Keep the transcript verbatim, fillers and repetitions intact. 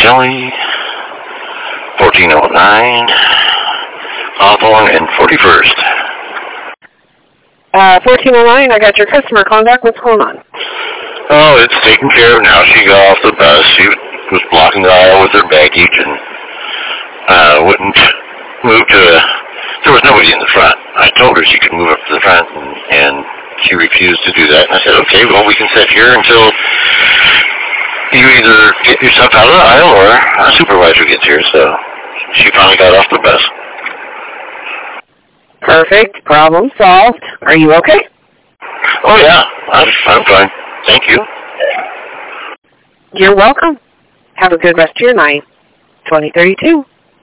Kelly, fourteen oh nine, Hawthorne, and forty-first. Uh, fourteen oh nine, I got your customer contact. What's going on? Oh, it's taken care of now. She got off the bus. She was blocking the aisle with her baggage and uh, wouldn't move to a... There was nobody in the front. I told her she could move up to the front, and, and she refused to do that. And I said, okay, well, we can sit here until you either get yourself out of the aisle or a supervisor gets here. So she finally got off the bus. Perfect. Problem solved. Are you okay? Oh, yeah. I'm, I'm fine. Thank you. You're welcome. Have a good rest of your night. twenty thirty-two.